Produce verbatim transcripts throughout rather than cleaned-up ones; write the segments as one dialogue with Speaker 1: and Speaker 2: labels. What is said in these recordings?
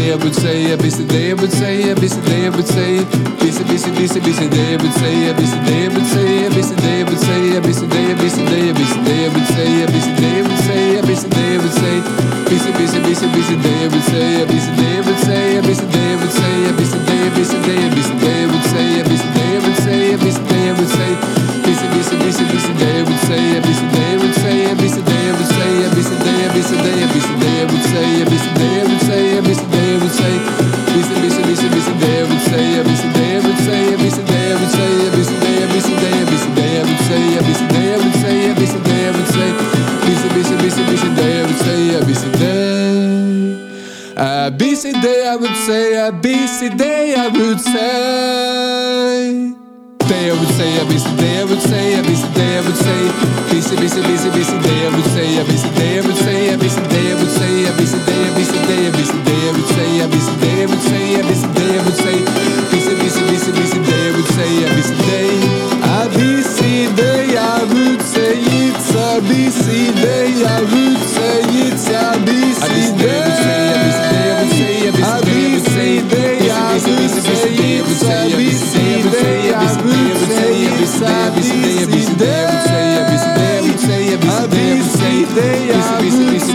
Speaker 1: day I would say, a busy day I would say, a busy day I would say, busy, busy, busy, busy day I would say, a busy day I would say, a busy day I would say, a busy day, a busy day, a busy day I would say, a busy day I would say, a busy day I would say, busy, busy, busy, busy day I would say, a busy day I would say, a busy day I would say, a busy day, a busy day, a busy day I would say, a busy day I would say, a busy day I would say, busy, busy, busy, busy day I would say, a busy day I would say, a busy day I would say, a busy day, a busy day, a busy day I would say, a busy day I would say, a busy day I would say, busy, busy, busy, busy day I would say, a busy day I would say, a busy day I would say, a busy day, a busy day, a busy day I would say, a busy day I would say, a busy day I would say, busy, busy, busy, busy day I would say, a busy day. A busy day I would say, a busy day I would say. Day I would say, a busy day I would say, a busy day I would say, busy, busy, busy, busy day I would say, a busy day I would say, a busy day I would say, a busy day, a busy day, a busy day I would say, a busy day I would say, a busy day I would say, busy, busy, busy, busy day I would say, a busy day, a busy day I would say, it's a busy day I would say, it's a busy day, a busy day I would say, a busy day I would say, a busy day I would say, it's a busy day I would say. It's a busy day, a busy day, a busy day, a busy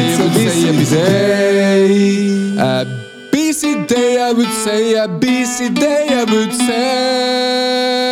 Speaker 1: day, a busy day, a busy day, a busy day, a busy day, a busy day I would say, a busy day I would say.